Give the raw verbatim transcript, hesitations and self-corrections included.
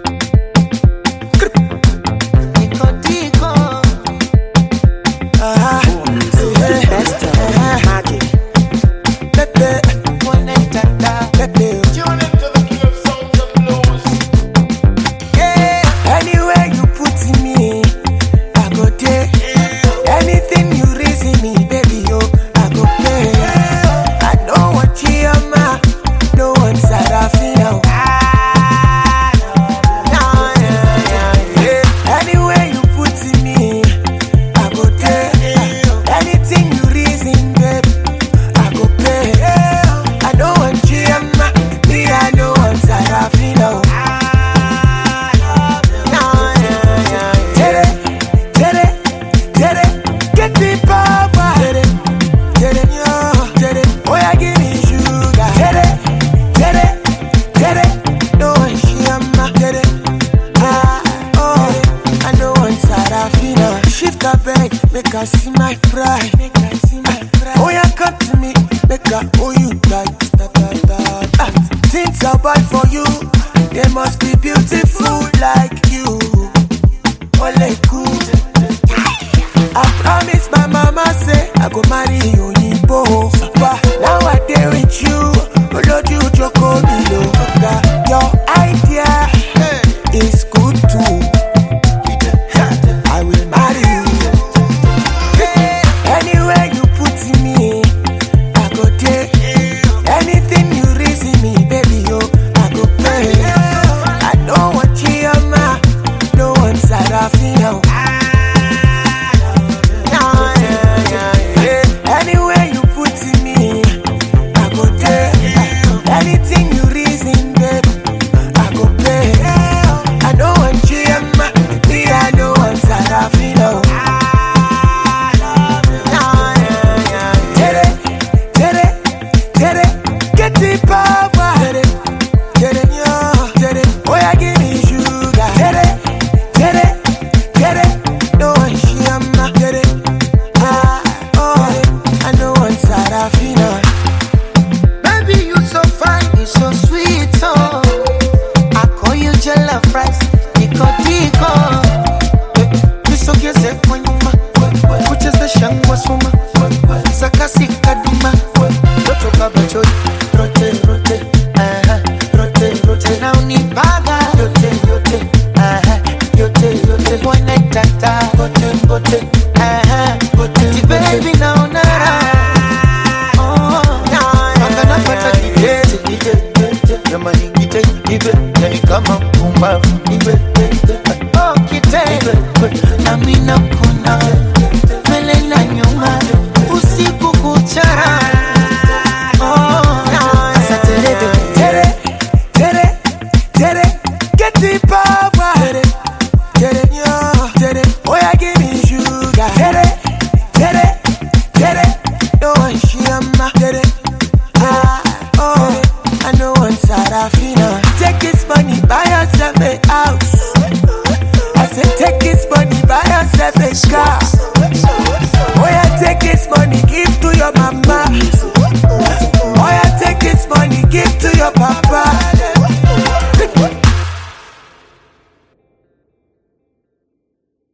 Make I see my pride. Make I see my pride. Oh, you come to me. Make I owe you tight. Ah, things I buy for you, they must be beautiful like you. Ole good. I promise my mama say I go marry you, Nibo. Now I dare with you. Oh Lord, you joko below. Your idea is good too. I will marry you. Anywhere you put me, I go there. Anything you reason me, baby, yo, I go pay. I don't want Chioma, no one Sarafina. Anywhere you put me, I go there. Anything you reason, baby, I go pay. I don't want Chioma, me, I don't want Sarafina. Get the power, get it, get it, yo, get it. Oh, yeah, give me sugar, get it, get it, get it. No one Shima, get it. Ah, oh, I know one Sarafina. Baby, you so fine, you so sweet, oh. I call you jollof rice, Nico Dico. You so get the point, which is the shangwa suma, Sakasi Kaduma, Doctor Babajoy. Rotate, rotate, uh-huh, rotate, rotate. Now ni baga, rotate, rotate, uh-huh, rotate, rotate. One night tata, rotate, rotate, uh-huh, rotate. Baby now nara, oh, I'm gonna put a detail, detail, the money detail, detail. Then you come up, boom, boom, detail, oh, detail. I mean, I'm gonna.